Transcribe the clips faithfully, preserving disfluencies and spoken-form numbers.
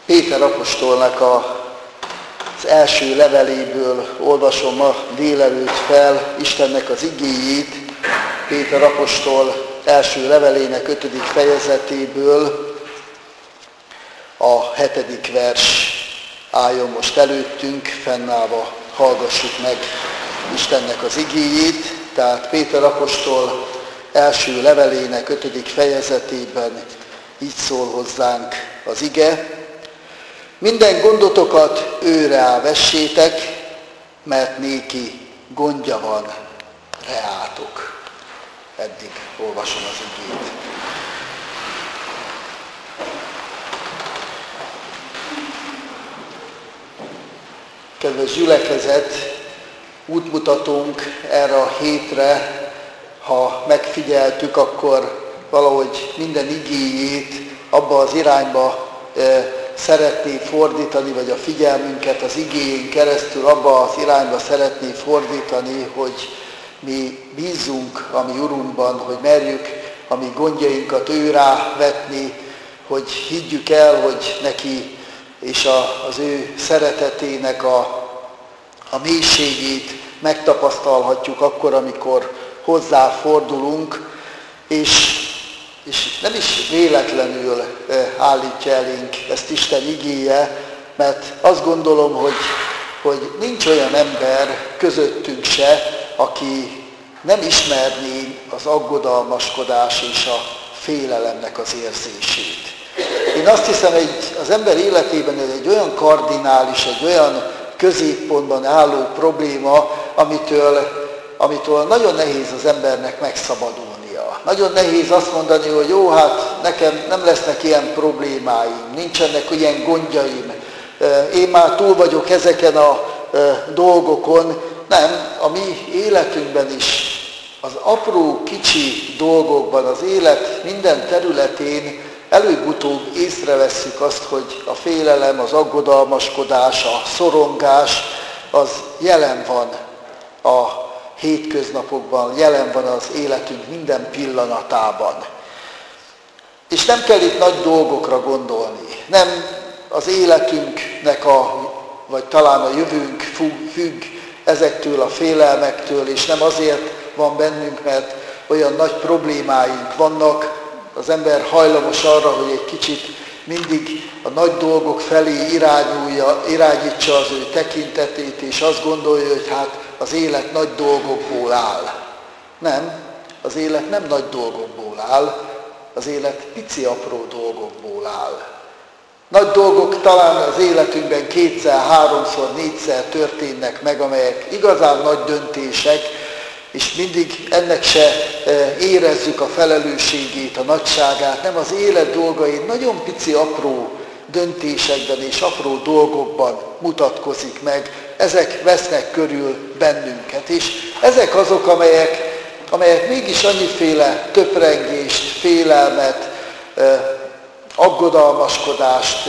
Péter apostolnak a, az első leveléből olvasom ma délelőtt fel Istennek az igéjét. Péter apostol első levelének ötödik fejezetéből a hetedik vers álljon most előttünk, fennállva hallgassuk meg Istennek az igéjét. Tehát Péter apostol első levelének ötödik fejezetében így szól hozzánk az ige. Minden gondotokat őre vessétek, mert néki gondja van reátok. Eddig olvasom az igét. Kedves gyülekezet, útmutatónk erre a hétre, ha megfigyeltük, akkor valahogy minden igéjét abba az irányba e, szeretné fordítani, vagy a figyelmünket az igéjén keresztül abba az irányba szeretné fordítani, hogy mi bízzunk a mi Urunkban, hogy merjük a mi gondjainkat ő rá vetni, hogy higgyük el, hogy neki és a, az ő szeretetének a, a mélységét megtapasztalhatjuk akkor, amikor hozzá fordulunk, és, és nem is véletlenül állítja elénk ezt Isten igéje, mert azt gondolom, hogy, hogy nincs olyan ember közöttünk se, aki nem ismerné az aggodalmaskodás és a félelemnek az érzését. Én azt hiszem, hogy az ember életében ez egy olyan kardinális, egy olyan középpontban álló probléma, amitől, amitől nagyon nehéz az embernek megszabadulnia. Nagyon nehéz azt mondani, hogy jó, hát nekem nem lesznek ilyen problémáim, nincsenek ilyen gondjaim, én már túl vagyok ezeken a dolgokon. Nem, a mi életünkben is, az apró, kicsi dolgokban, az élet minden területén előbb-utóbb észrevesszük azt, hogy a félelem, az aggodalmaskodás, a szorongás, az jelen van a hétköznapokban, jelen van az életünk minden pillanatában. És nem kell itt nagy dolgokra gondolni. Nem az életünknek, a, vagy talán a jövőnk függ ezektől a félelmektől, és nem azért van bennünk, mert olyan nagy problémáink vannak. Az ember hajlamos arra, hogy egy kicsit mindig a nagy dolgok felé irányulja, irányítsa az ő tekintetét, és azt gondolja, hogy hát az élet nagy dolgokból áll. Nem, az élet nem nagy dolgokból áll, az élet pici, apró dolgokból áll. Nagy dolgok talán az életünkben kétszer, háromszor, négyszer történnek meg, amelyek igazán nagy döntések, és mindig ennek se érezzük a felelősségét, a nagyságát, nem, az élet dolgai nagyon pici, apró döntésekben és apró dolgokban mutatkozik meg, ezek vesznek körül bennünket, és ezek azok, amelyek, amelyek mégis annyiféle töprengést, félelmet, aggodalmaskodást,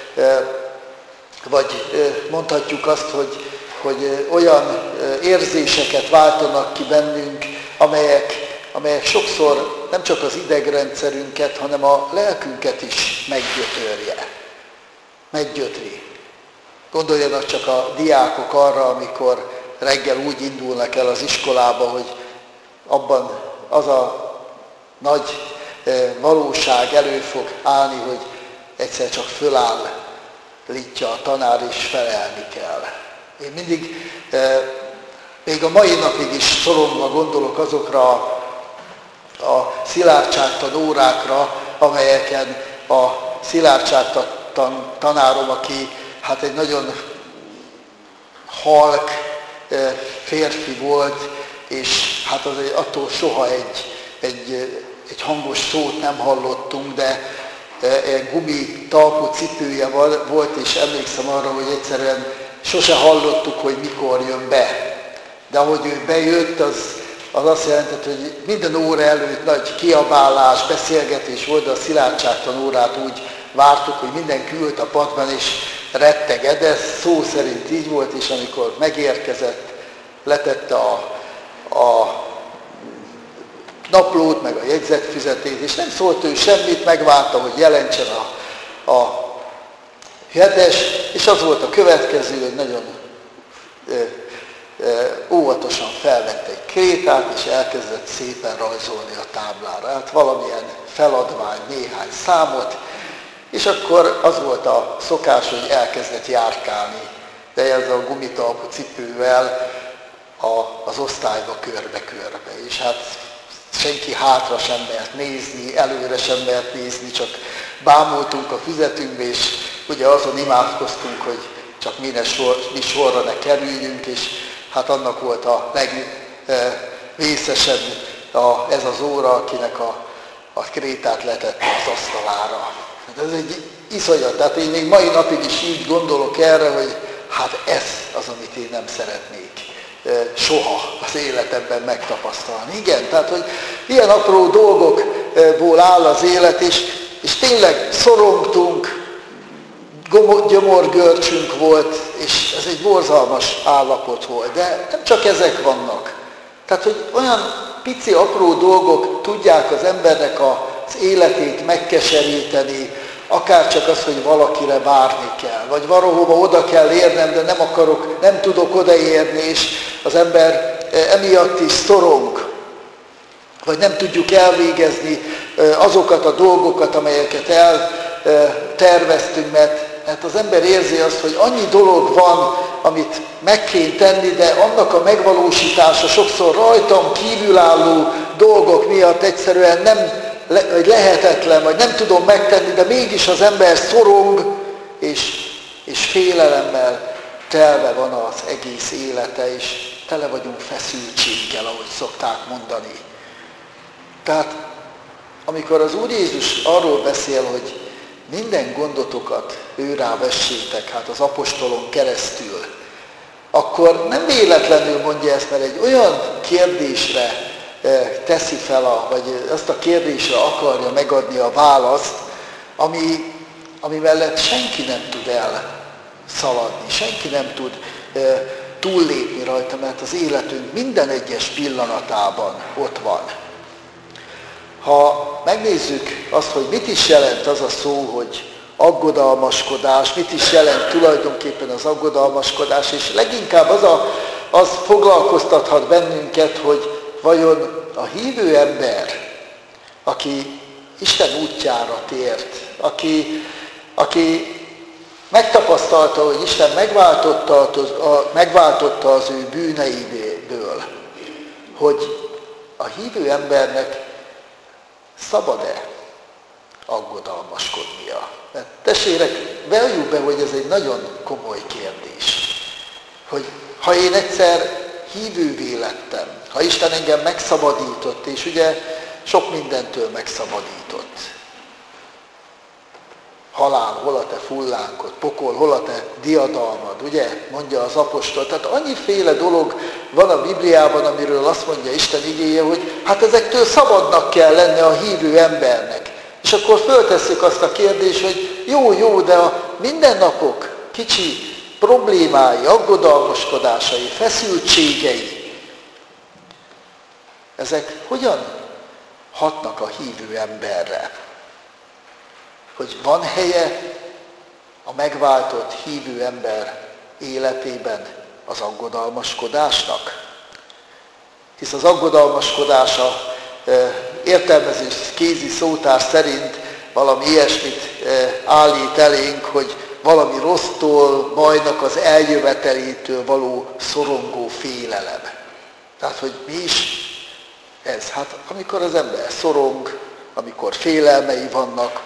vagy mondhatjuk azt, hogy, hogy olyan érzéseket váltanak ki bennünk, amelyek, amelyek sokszor nem csak az idegrendszerünket, hanem a lelkünket is meggyötörje. Meggyötri. Gondoljanak csak a diákok arra, amikor reggel úgy indulnak el az iskolába, hogy abban az a nagy valóság elő fog állni, hogy egyszer csak föláll litja a tanár, és felelni kell. Én mindig, még a mai napig is szorongva gondolok azokra a szilárdságtan órákra, amelyeken a szilárdságtan tanárom, aki hát egy nagyon halk férfi volt, és hát azért attól soha egy, egy, egy hangos szót nem hallottunk, de egy gumi talpú cipője volt, és emlékszem arra, hogy egyszerűen sose hallottuk, hogy mikor jön be. De ahogy ő bejött, az, az azt jelentett, hogy minden óra előtt nagy kiabálás, beszélgetés volt, de a szilárdságtan órát úgy vártuk, hogy mindenki ült a padban, és rettegett, de ez szó szerint így volt, és amikor megérkezett, letette a, a naplót, meg a jegyzetfüzetét, és nem szólt ő semmit, megvárta, hogy jelentsen a, a Hetes, és az volt a következő, hogy nagyon óvatosan felvette egy krétát, és elkezdett szépen rajzolni a táblára. Hát valamilyen feladvány, néhány számot, és akkor az volt a szokás, hogy elkezdett járkálni, de ez a gumitalpú cipővel a, az osztályba körbe-körbe. És hát senki hátra sem mert nézni, előre sem mert nézni, csak bámultunk a füzetünkbe, és ugye azon imádkoztunk, hogy csak mi, ne sor, mi sorra ne kerüljünk, és hát annak volt a legvészesebb a, ez az óra, akinek a, a krétát letette az asztalára. Hát ez egy iszonyat, tehát én még mai napig is így gondolok erre, hogy hát ez az, amit én nem szeretnék soha az életemben megtapasztalni. Igen, tehát hogy ilyen apró dolgokból áll az élet, és, és tényleg szorongtunk, gyomorgörcsünk volt, és ez egy borzalmas állapot volt. De nem csak ezek vannak. Tehát, hogy olyan pici, apró dolgok tudják az embernek az életét megkeseríteni, akár csak az, hogy valakire várni kell, vagy valahova oda kell érnem, de nem akarok, nem tudok odaérni, és az ember emiatt is szorong, vagy nem tudjuk elvégezni azokat a dolgokat, amelyeket elterveztünk, mert mert az ember érzi azt, hogy annyi dolog van, amit meg kéne tenni, de annak a megvalósítása sokszor rajtam kívülálló dolgok miatt egyszerűen nem vagy lehetetlen, vagy nem tudom megtenni, de mégis az ember szorong, és, és félelemmel telve van az egész élete, és tele vagyunk feszültséggel, ahogy szokták mondani. Tehát, amikor az Úr Jézus arról beszél, hogy minden gondotokat őrá vessétek, hát az apostolon keresztül, akkor nem véletlenül mondja ezt, mert egy olyan kérdésre teszi fel, a, vagy azt a kérdésre akarja megadni a választ, ami, ami mellett senki nem tud elszaladni, senki nem tud e, túllépni rajta, mert az életünk minden egyes pillanatában ott van. Ha megnézzük azt, hogy mit is jelent az a szó, hogy aggodalmaskodás, mit is jelent tulajdonképpen az aggodalmaskodás, és leginkább az, a, az foglalkoztathat bennünket, hogy vajon a hívő ember, aki Isten útjára tért, aki, aki megtapasztalta, hogy Isten megváltotta az, a, megváltotta az ő bűneiből, hogy a hívő embernek szabad-e aggodalmaskodnia? Mert testvérek, valljuk be, hogy ez egy nagyon komoly kérdés. Hogy ha én egyszer hívővé lettem, ha Isten engem megszabadított, és ugye sok mindentől megszabadított. Halál, hol a te fullánkod, pokol, hol a te diadalmad, ugye, mondja az apostol. Tehát annyiféle dolog van a Bibliában, amiről azt mondja Isten igéje, hogy hát ezektől szabadnak kell lenni a hívő embernek. És akkor föltesszük azt a kérdést, hogy jó, jó, de a mindennapok kicsi problémái, aggodalmaskodásai, feszültségei, ezek hogyan hatnak a hívő emberre? Hogy van helye a megváltott hívő ember életében az aggodalmaskodásnak? Hisz az aggodalmaskodása értelmező kézi szótár szerint valami ilyesmit állít elénk, hogy valami rossztól, bajnak az eljövetelétől való szorongó félelem. Tehát, hogy mi is ez? Hát amikor az ember szorong, amikor félelmei vannak,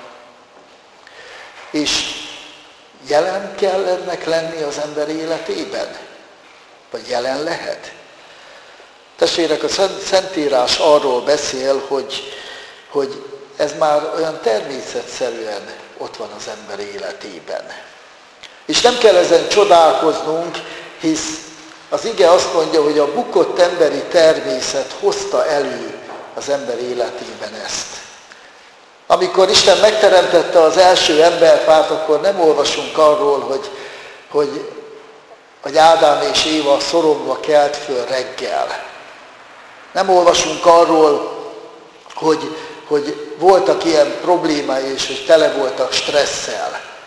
és jelen kell ennek lenni az ember életében? Vagy jelen lehet? Testvérek, a Szentírás arról beszél, hogy, hogy ez már olyan természetszerűen ott van az ember életében. És nem kell ezen csodálkoznunk, hisz az ige azt mondja, hogy a bukott emberi természet hozta elő az ember életében ezt. Amikor Isten megteremtette az első emberfát, akkor nem olvasunk arról, hogy, hogy, hogy Ádám és Éva szorongva kelt föl reggel. Nem olvasunk arról, hogy, hogy voltak ilyen problémái, és hogy tele voltak stresszel.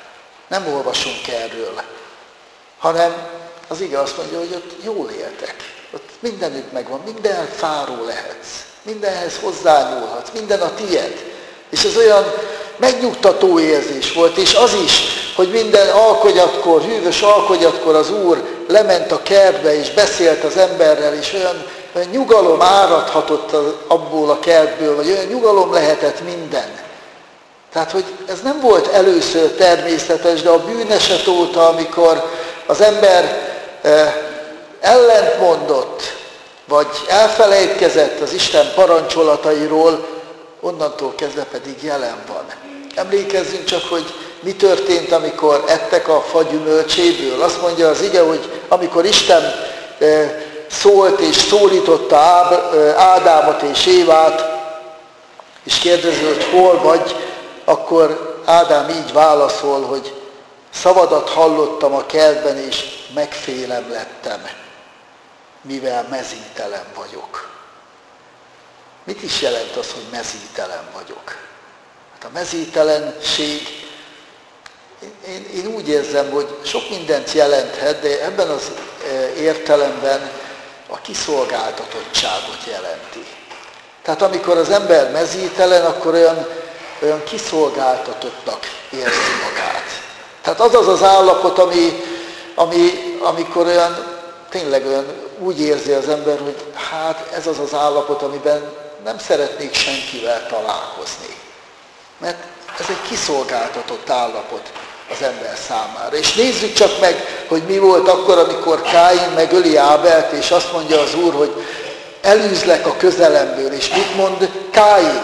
Nem olvasunk erről, hanem az ige azt mondja, hogy ott jól éltek. Ott mindenütt megvan, minden fáró lehetsz, mindenhez hozzányúlhatsz, minden a tied. És ez olyan megnyugtató érzés volt, és az is, hogy minden alkonyatkor, hűvös alkonyatkor az Úr lement a kertbe, és beszélt az emberrel, és olyan, olyan nyugalom áradhatott abból a kertből, vagy olyan nyugalom lehetett minden. Tehát, hogy ez nem volt először természetes, de a bűneset óta, amikor az ember eh, ellentmondott, vagy elfelejtkezett az Isten parancsolatairól, onnantól kezdve pedig jelen van. Emlékezzünk csak, hogy mi történt, amikor ettek a fa gyümölcséből. Azt mondja az ige, hogy amikor Isten szólt és szólította Ádámot és Évát, és kérdezi, hogy hol vagy, akkor Ádám így válaszol, hogy szavadat hallottam a kertben, és megfélem lettem, mivel mezítelen vagyok. Mit is jelent az, hogy mezítelen vagyok? Hát a mezítelenség, én, én úgy érzem, hogy sok mindent jelenthet, de ebben az értelemben a kiszolgáltatottságot jelenti. Tehát amikor az ember mezítelen, akkor olyan, olyan kiszolgáltatottnak érzi magát. Tehát az az az állapot, ami, ami, amikor olyan, tényleg olyan úgy érzi az ember, hogy hát ez az az állapot, amiben nem szeretnék senkivel találkozni. Mert ez egy kiszolgáltatott állapot az ember számára. És nézzük csak meg, hogy mi volt akkor, amikor Káin megöli Ábelt, és azt mondja az Úr, hogy elűzlek a közelemből. És mit mond Káin?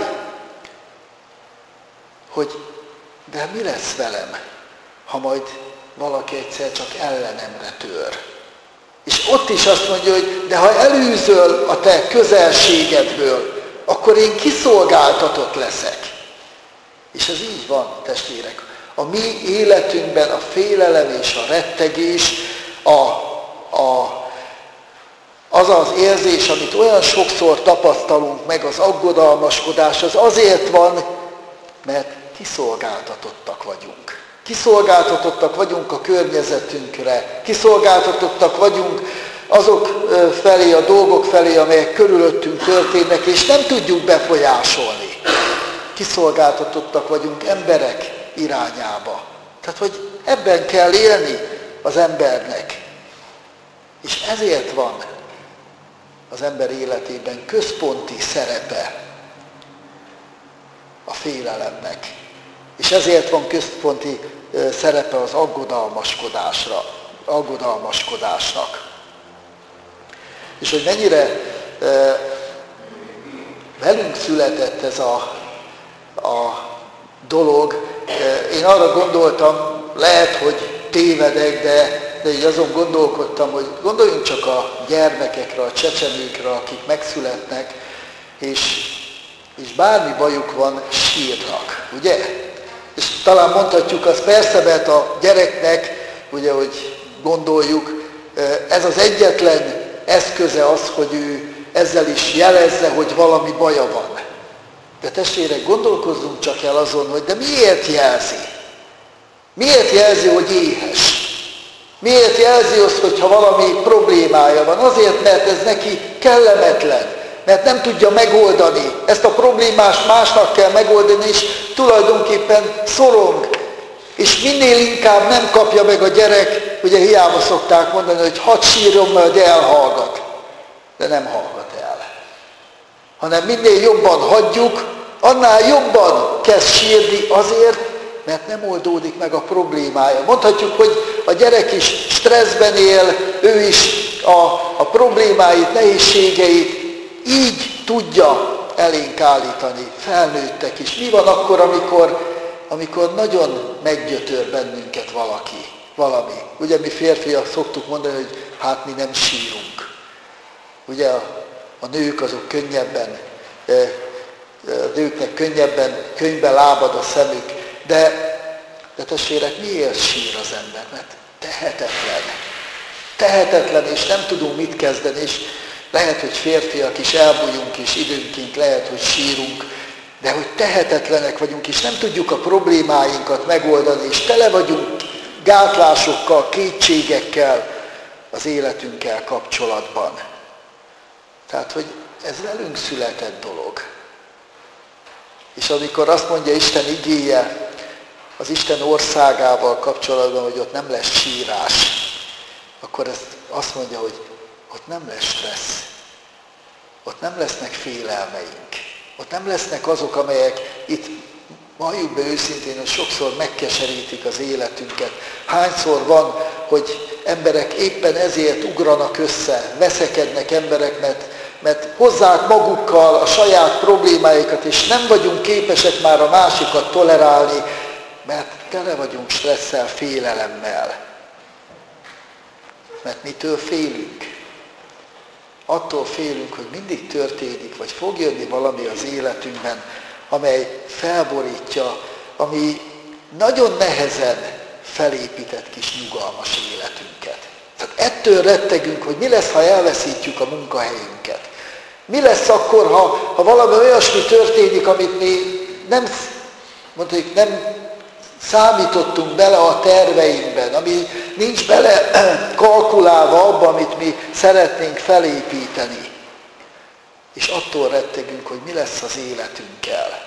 Hogy de mi lesz velem, ha majd valaki egyszer csak ellenemre tör. És ott is azt mondja, hogy de ha elűzöl a te közelségedből, akkor én kiszolgáltatott leszek. És ez így van, testvérek. A mi életünkben a félelem és a rettegés, a, a, az az érzés, amit olyan sokszor tapasztalunk meg, az aggodalmaskodás, az azért van, mert kiszolgáltatottak vagyunk. Kiszolgáltatottak vagyunk a környezetünkre, kiszolgáltatottak vagyunk azok felé, a dolgok felé, amelyek körülöttünk történnek, és nem tudjuk befolyásolni. Kiszolgáltatottak vagyunk emberek irányába. Tehát, hogy ebben kell élni az embernek. És ezért van az ember életében központi szerepe a félelemnek. És ezért van központi szerepe az aggodalmaskodásra, aggodalmaskodásnak. És hogy mennyire velünk született ez a, a dolog, én arra gondoltam, lehet, hogy tévedek, de, de így azon gondolkodtam, hogy gondoljunk csak a gyermekekre, a csecsemőkre, akik megszületnek, és, és bármi bajuk van, sírnak, ugye? És talán mondhatjuk azt, persze, mert a gyereknek, ugye, hogy gondoljuk, ez az egyetlen eszköze az, hogy ő ezzel is jelezze, hogy valami baja van. De testvérek, gondolkozzunk csak el azon, hogy de miért jelzi? Miért jelzi, hogy éhes? Miért jelzi azt, hogyha valami problémája van? Azért, mert ez neki kellemetlen, mert nem tudja megoldani. Ezt a problémást másnak kell megoldani, és tulajdonképpen szorong. És minél inkább nem kapja meg a gyerek, ugye hiába szokták mondani, hogy hadd sírjon, majd elhallgat. De nem hallgat el. Hanem minél jobban hagyjuk, annál jobban kezd sírni azért, mert nem oldódik meg a problémája. Mondhatjuk, hogy a gyerek is stresszben él, ő is a, a problémáit, nehézségeit így tudja elénk állítani, felnőttek is. Mi van akkor, amikor, amikor nagyon meggyötör bennünket valaki, valami? Ugye mi férfiak szoktuk mondani, hogy hát mi nem sírunk. Ugye a, a nők azok könnyebben, a nőknek könnyebben könyvbe lábad a szemük. De, de testvérek, miért sír az ember? Mert tehetetlen. Tehetetlen, és nem tudunk mit kezdeni, és lehet, hogy férfiak is elbújunk, és időnként lehet, hogy sírunk, de hogy tehetetlenek vagyunk, és nem tudjuk a problémáinkat megoldani, és tele vagyunk gátlásokkal, kétségekkel az életünkkel kapcsolatban. Tehát, hogy ez velünk született dolog. És amikor azt mondja Isten igéje az Isten országával kapcsolatban, hogy ott nem lesz sírás, akkor ezt azt mondja, hogy ott nem lesz stressz. Ott nem lesznek félelmeink. Ott nem lesznek azok, amelyek itt, valljuk be őszintén, hogy sokszor megkeserítik az életünket. Hányszor van, hogy emberek éppen ezért ugranak össze, veszekednek emberek, mert, mert hozzák magukkal a saját problémáikat, és nem vagyunk képesek már a másikat tolerálni, mert tele vagyunk stresszel, félelemmel. Mert mitől félünk? Attól félünk, hogy mindig történik, vagy fog jönni valami az életünkben, amely felborítja, ami nagyon nehezen felépített kis nyugalmas életünket. Tehát ettől rettegünk, hogy mi lesz, ha elveszítjük a munkahelyünket. Mi lesz akkor, ha, ha valami olyasmi történik, amit mi nem, mondjuk, nem számítottunk bele a terveinkben, ami nincs bele kalkulálva abba, amit mi szeretnénk felépíteni. És attól rettegünk, hogy mi lesz az életünkkel.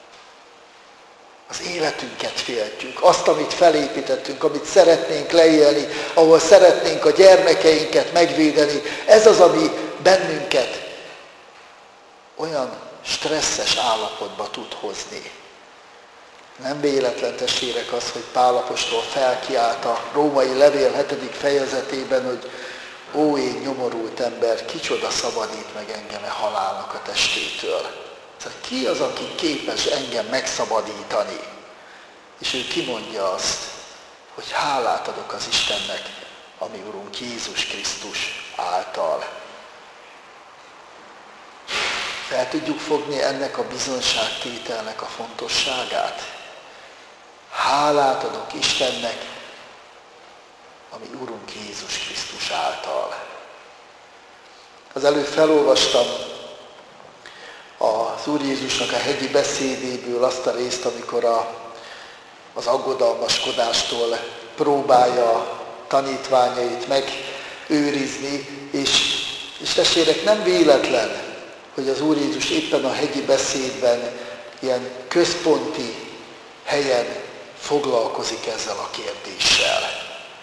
Az életünket féltjük, azt, amit felépítettünk, amit szeretnénk leélni, ahol szeretnénk a gyermekeinket megvédeni. Ez az, ami bennünket olyan stresszes állapotba tud hozni. Nem véletlen, testvérek, az, hogy Pál apostol felkiált a római levél hetedik fejezetében, hogy ó, én nyomorult ember, kicsoda szabadít meg engem a halálnak a testétől. Tehát ki az, aki képes engem megszabadítani? És ő kimondja azt, hogy hálát adok az Istennek, a mi Urunk Jézus Krisztus által. Fel tudjuk fogni ennek a bizonságtételnek a fontosságát? Hálát adok Istennek, a mi Urunk Jézus Krisztus által. Az előbb felolvastam az Úr Jézusnak a hegyi beszédéből azt a részt, amikor a, az aggodalmaskodástól próbálja a tanítványait megőrizni, és, és testvérek, nem véletlen, hogy az Úr Jézus éppen a hegyi beszédben ilyen központi helyen foglalkozik ezzel a kérdéssel.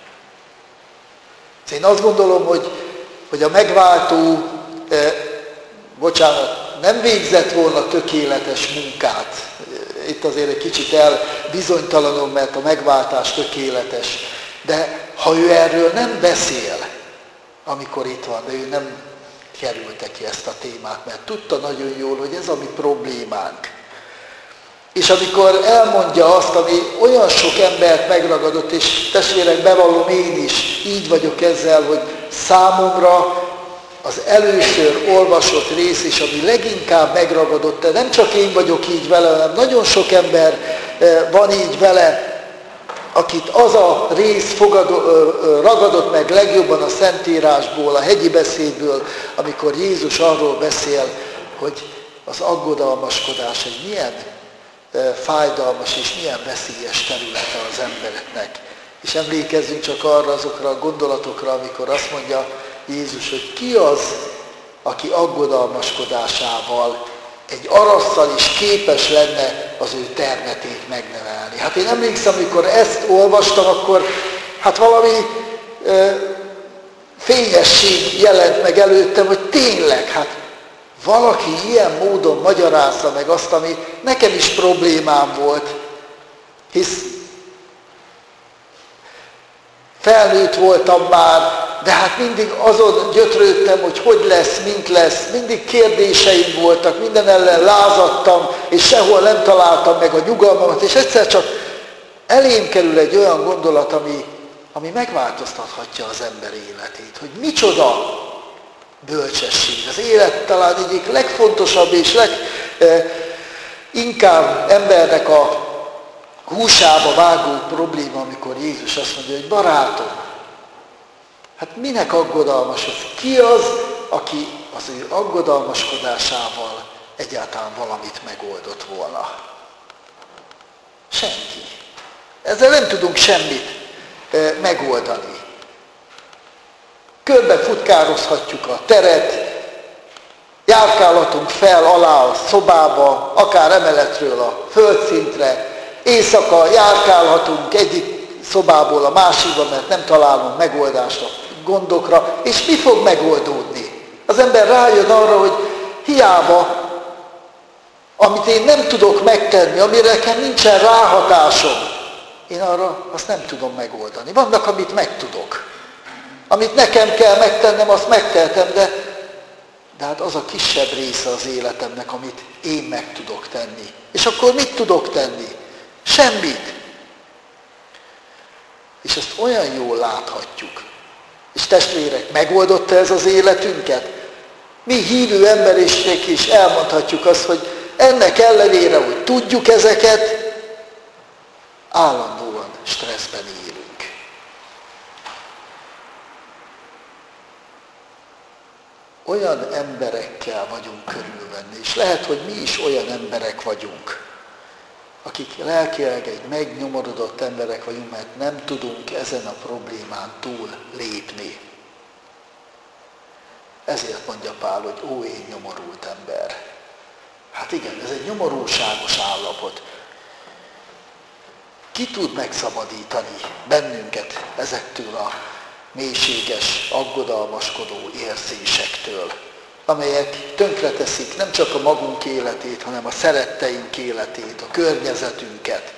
Én azt gondolom, hogy, hogy a megváltó, eh, bocsánat, nem végzett volna tökéletes munkát. Itt azért egy kicsit elbizonytalanom, mert a megváltás tökéletes. De ha ő erről nem beszél, amikor itt van, de ő nem kerülte ki ezt a témát, mert tudta nagyon jól, hogy ez a mi problémánk. És amikor elmondja azt, ami olyan sok embert megragadott, és testvérek, bevallom én is, így vagyok ezzel, hogy számomra az először olvasott rész is, ami leginkább megragadott, de nem csak én vagyok így vele, hanem nagyon sok ember van így vele, akit az a rész fogadó, ragadott meg legjobban a Szentírásból, a hegyi beszédből, amikor Jézus arról beszél, hogy az aggodalmaskodás egy milyen fájdalmas és milyen veszélyes területe az embereknek. És emlékezzünk csak arra azokra a gondolatokra, amikor azt mondja Jézus, hogy ki az, aki aggodalmaskodásával egy arasszal is képes lenne az ő termetét megnevelni. Hát én emlékszem, amikor ezt olvastam, akkor hát valami ö, fényesség jelent meg előttem, hogy tényleg, hát valaki ilyen módon magyarázza meg azt, ami nekem is problémám volt, hisz felnőtt voltam már, de hát mindig azon gyötrődtem, hogy hogy lesz, mint lesz, mindig kérdéseim voltak, minden ellen lázadtam, és sehol nem találtam meg a nyugalmamat, és egyszer csak elém kerül egy olyan gondolat, ami, ami megváltoztathatja az ember életét, hogy micsoda bölcsesség. Az élet talán egyik legfontosabb és leginkább embernek a húsába vágó probléma, amikor Jézus azt mondja, hogy barátom, hát minek aggodalmasod? Ki az, aki az ő aggodalmaskodásával egyáltalán valamit megoldott volna? Senki. Ezzel nem tudunk semmit. megoldani. Körbe futkározhatjuk a teret, járkálhatunk fel alá a szobába, akár emeletről a földszintre, éjszaka járkálhatunk egyik szobából a másikba, mert nem találunk megoldást a gondokra, és mi fog megoldódni? Az ember rájön arra, hogy hiába, amit én nem tudok megtenni, amire nekem nincsen ráhatásom, én arra azt nem tudom megoldani. Vannak, amit megtudok. Amit nekem kell megtennem, azt megtehetem, de, de hát az a kisebb része az életemnek, amit én meg tudok tenni. És akkor mit tudok tenni? Semmit. És ezt olyan jól láthatjuk. És testvérek, megoldotta ez az életünket? Mi hívő emberiségek is elmondhatjuk azt, hogy ennek ellenére, hogy tudjuk ezeket, állandóan stresszben élünk. Olyan emberekkel vagyunk körülvenni, és lehet, hogy mi is olyan emberek vagyunk, akik lelkileg egy megnyomorodott emberek vagyunk, mert nem tudunk ezen a problémán túl lépni. Ezért mondja Pál, hogy ó, én nyomorult ember. Hát igen, ez egy nyomorúságos állapot. Ki tud megszabadítani bennünket ezektől a mélységes, aggodalmaskodó érzésektől, amelyek tönkreteszik nem csak a magunk életét, hanem a szeretteink életét, a környezetünket,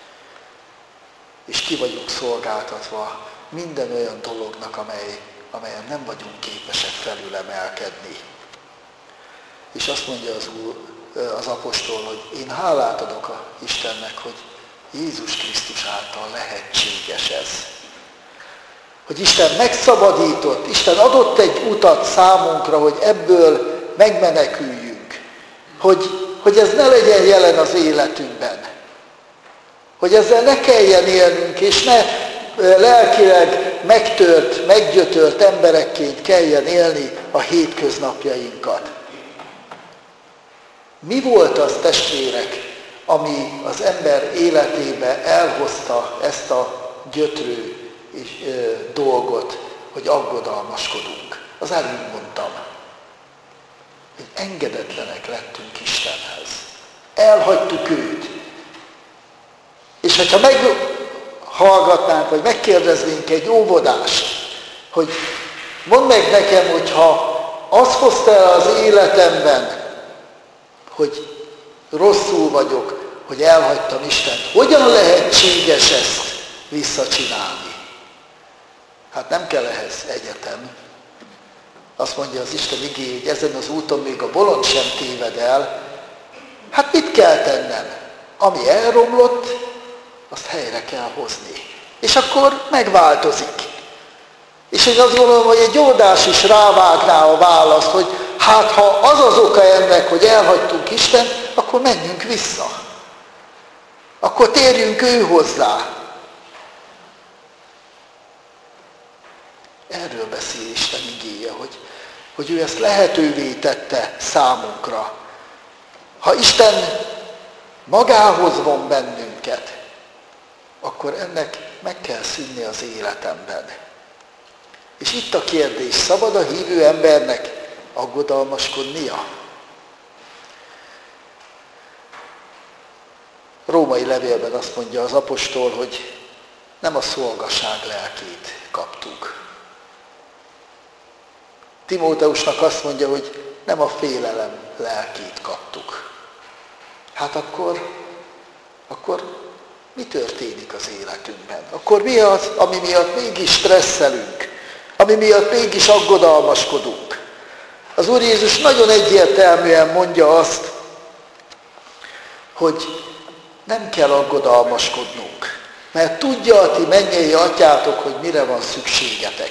és ki vagyunk szolgáltatva minden olyan dolognak, amely, amelyen nem vagyunk képesek felülemelkedni. És azt mondja az, úr, az apostol, hogy én hálát adok a Istennek, hogy Jézus Krisztus által lehetséges ez. Hogy Isten megszabadított, Isten adott egy utat számunkra, hogy ebből megmeneküljünk. Hogy, hogy ez ne legyen jelen az életünkben. Hogy ezzel ne kelljen élnünk, és ne lelkileg megtört, meggyötört emberekként kelljen élni a hétköznapjainkat. Mi volt az, testvérek, ami az ember életébe elhozta ezt a gyötrő és, ö, dolgot, hogy aggodalmaskodunk? Az előbb mondtam, hogy engedetlenek lettünk Istenhez. Elhagytuk őt. És hogyha meghallgatnánk, vagy megkérdeznénk egy óvodást, hogy mondd meg nekem, hogyha azt hozta el az életemben, hogy rosszul vagyok, hogy elhagytam Istent, hogyan lehetséges ezt visszacsinálni? Hát nem kell ehhez egyetem. Azt mondja az Isten igéje, hogy ezen az úton még a bolond sem téved el. Hát mit kell tennem? Ami elromlott, azt helyre kell hozni. És akkor megváltozik. És én azt gondolom, hogy egy oldás is rávágná a választ, hogy hát ha az az oka ennek, hogy elhagytunk Istent, akkor menjünk vissza. Akkor térjünk ő hozzá. Erről beszél Isten igéje, hogy, hogy ő ezt lehetővé tette számunkra. Ha Isten magához von bennünket, akkor ennek meg kell szűnni az életemben. És itt a kérdés, szabad a hívő embernek aggodalmaskodnia? Római levélben azt mondja az apostol, hogy nem a szolgaság lelkét kaptuk. Timóteusnak azt mondja, hogy nem a félelem lelkét kaptuk. Hát akkor, akkor mi történik az életünkben? Akkor mi az, ami miatt mégis stresszelünk? Ami miatt mégis aggodalmaskodunk? Az Úr Jézus nagyon egyértelműen mondja azt, hogy nem kell aggodalmaskodnunk, mert tudja a ti mennyei atyátok, hogy mire van szükségetek.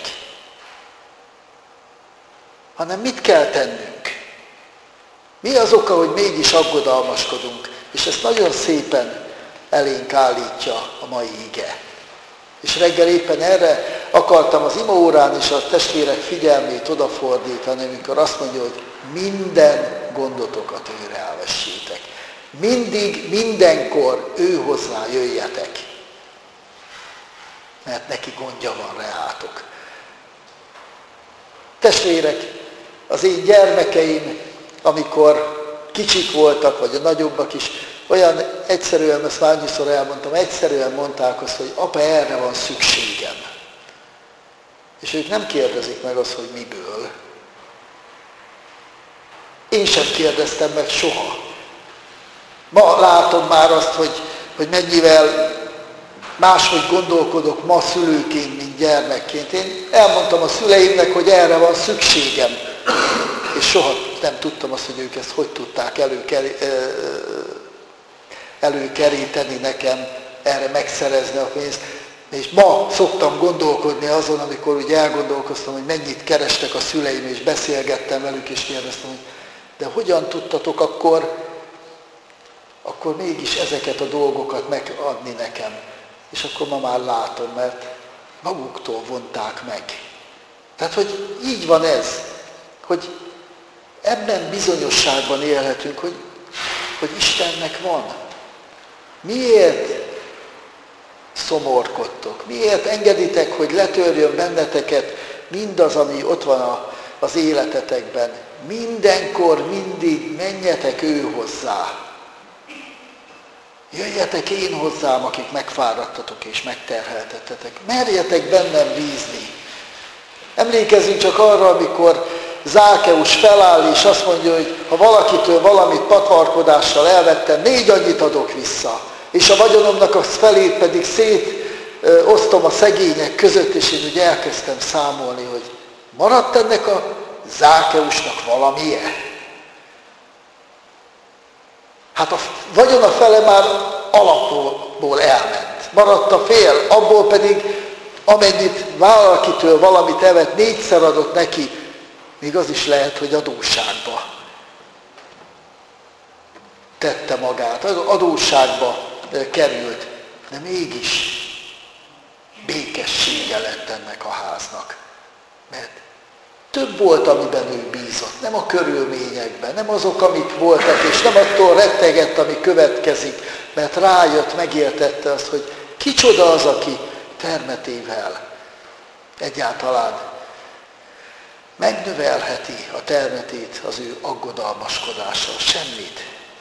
Hanem mit kell tennünk? Mi az oka, hogy mégis aggodalmaskodunk? És ezt nagyon szépen elénk állítja a mai ige. És reggel éppen erre akartam az imaórán is a testvérek figyelmét odafordítani, amikor azt mondja, hogy minden gondotokat őre elvessétek. Mindig, mindenkor ő hozzá jöjjetek. mert neki gondja van reátok. Testvérek, az én gyermekeim, amikor kicsik voltak, vagy a nagyobbak is, olyan egyszerűen, ezt már annyiszor elmondtam, egyszerűen mondták azt, hogy apa, erre van szükségem. És ők nem kérdezik meg azt, hogy miből. Én sem kérdeztem meg soha. Ma látom már azt, hogy, hogy mennyivel máshogy gondolkodok ma szülőként, mint gyermekként. Én elmondtam a szüleimnek, hogy erre van szükségem. És soha nem tudtam azt, hogy ők ezt hogy tudták előker- előkeríteni nekem, erre megszerezni a pénzt. És ma szoktam gondolkodni azon, amikor úgy elgondolkoztam, hogy mennyit kerestek a szüleim, és beszélgettem velük, és kérdeztem, hogy de hogyan tudtatok akkor, akkor mégis ezeket a dolgokat megadni nekem. És akkor ma már látom, mert maguktól vonták meg. Tehát, hogy így van ez, hogy ebben bizonyosságban élhetünk, hogy, hogy Istennek van. Miért szomorkodtok? Miért engeditek, hogy letörjön benneteket mindaz, ami ott van a, az életetekben? Mindenkor, mindig menjetek ő hozzá. Jöjjetek én hozzám, akik megfáradtatok és megterheltettetek. Merjetek bennem bízni. Emlékezzünk csak arra, amikor Zákeus feláll és azt mondja, hogy ha valakitől valamit patvarkodással elvettem, négy annyit adok vissza. És a vagyonomnak a felét pedig szétosztom a szegények között, és én úgy elkezdtem számolni, hogy maradt ennek a Zákeusnak valamije? Hát a vagyon a fele már alapból elment. Maradt a fél, abból pedig amennyit valakitől valamit evett, négyszer adott neki, még az is lehet, hogy adósságba tette magát, adósságba került, de mégis békessége lett ennek a háznak. Mert több volt, amiben ő bízott, nem a körülményekben, nem azok, amik voltak, és nem attól rettegett, ami következik, mert rájött, megértette azt, hogy kicsoda az, aki termetével egyáltalán megnövelheti a termetét az ő aggodalmaskodással. Semmit.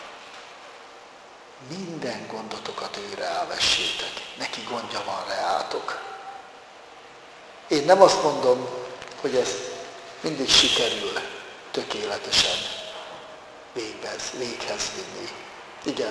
Minden gondotokat őre elvessétek. Neki gondja van reátok. Én nem azt mondom, hogy ez mindig sikerül tökéletesen véghez, véghez vinni. Igen.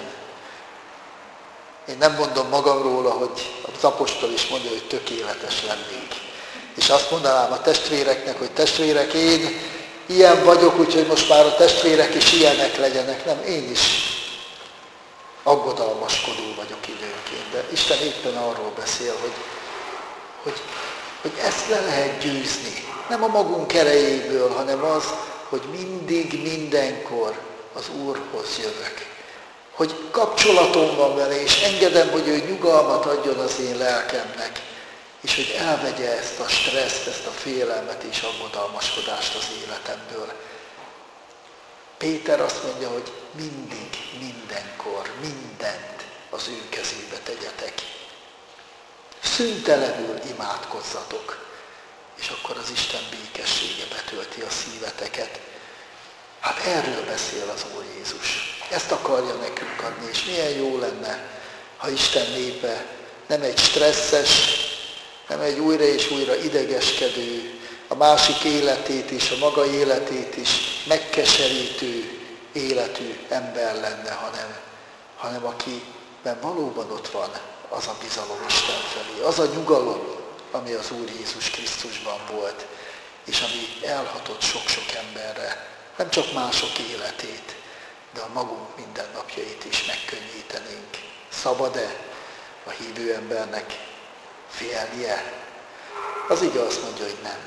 Én nem mondom magamról, hogy az apostol is mondja, hogy tökéletes lennék. És azt mondanám a testvéreknek, hogy testvérek, én ilyen vagyok, úgyhogy most már a testvérek is ilyenek legyenek. Nem, én is aggodalmaskodó vagyok időnként. De Isten éppen arról beszél, hogy, hogy, hogy ezt le lehet győzni. Nem a magunk erejéből, hanem az, hogy mindig, mindenkor az Úrhoz jövök. Hogy kapcsolatom van vele, és engedem, hogy ő nyugalmat adjon az én lelkemnek, és hogy elvegye ezt a stresszt, ezt a félelmet és aggodalmaskodást az életemből. Péter azt mondja, hogy mindig, mindenkor, mindent az ő kezébe tegyetek. Szüntelenül imádkozzatok, és akkor az Isten békessége betölti a szíveteket. Hát erről beszél az Úr Jézus. Ezt akarja nekünk adni, és milyen jó lenne, ha Isten népe nem egy stresszes, nem egy újra és újra idegeskedő, a másik életét is, a maga életét is megkeserítő életű ember lenne, hanem, hanem akiben valóban ott van az a bizalom Isten felé, az a nyugalom, ami az Úr Jézus Krisztusban volt, és ami elhatott sok-sok emberre, nem csak mások életét, de a magunk mindennapjait is megkönnyítenénk. Szabad-e a hívő embernek félnie? Az ige azt mondja, hogy nem.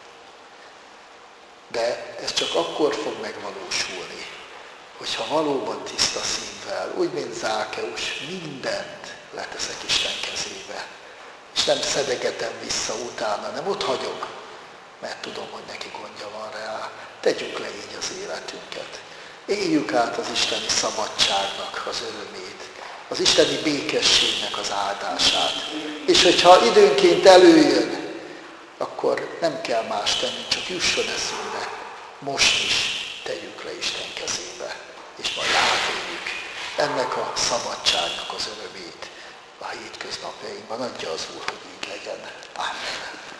De ez csak akkor fog megvalósulni, hogyha valóban tiszta szívvel, úgy, mint Zákeus, mindent leteszek Isten kezébe. És nem szedegetem vissza utána, nem ott hagyok, mert tudom, hogy neki gondja van rá. Tegyük le így az életünket. Éljük át az isteni szabadságnak az örömét. az isteni békességnek az áldását. És hogyha időnként előjön, akkor nem kell más tenni, csak jusson eszünkbe. Most is tegyük le Isten kezébe, és majd átéljük ennek a szabadságnak az örömét a hétköznapjainkban. Adja az Úr, hogy így legyen. Amen.